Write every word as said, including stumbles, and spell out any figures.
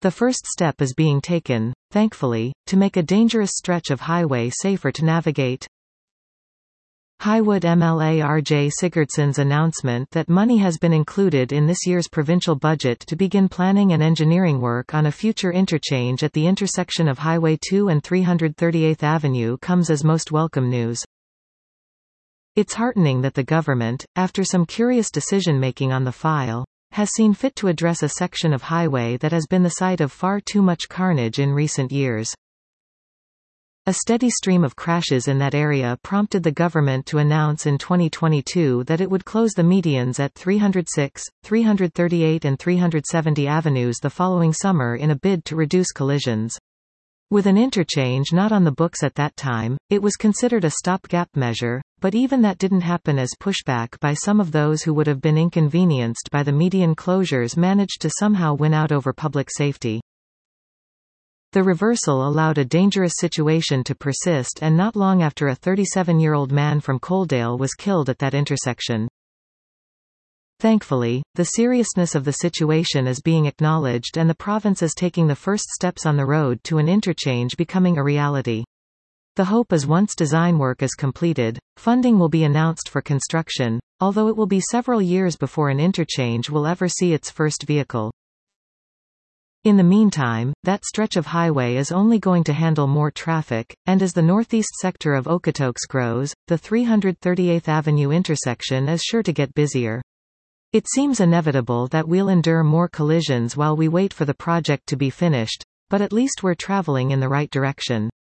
The first step is being taken, thankfully, to make a dangerous stretch of highway safer to navigate. Highwood M L A R J Sigurdsson's announcement that money has been included in this year's provincial budget to begin planning and engineering work on a future interchange at the intersection of Highway two and three hundred thirty-eighth Avenue comes as most welcome news. It's heartening that the government, after some curious decision-making on the file, has seen fit to address a section of highway that has been the site of far too much carnage in recent years. A steady stream of crashes in that area prompted the government to announce in twenty twenty-two that it would close the medians at three hundred six, three hundred thirty-eight and three hundred seventy avenues the following summer in a bid to reduce collisions. With an interchange not on the books at that time, it was considered a stopgap measure, but even that didn't happen as pushback by some of those who would have been inconvenienced by the median closures managed to somehow win out over public safety. The reversal allowed a dangerous situation to persist, and not long after a thirty-seven-year-old man from Coaldale was killed at that intersection. Thankfully, the seriousness of the situation is being acknowledged and the province is taking the first steps on the road to an interchange becoming a reality. The hope is once design work is completed, funding will be announced for construction, although it will be several years before an interchange will ever see its first vehicle. In the meantime, that stretch of highway is only going to handle more traffic, and as the northeast sector of Okotoks grows, the three hundred thirty-eighth Avenue intersection is sure to get busier. It seems inevitable that we'll endure more collisions while we wait for the project to be finished, but at least we're traveling in the right direction.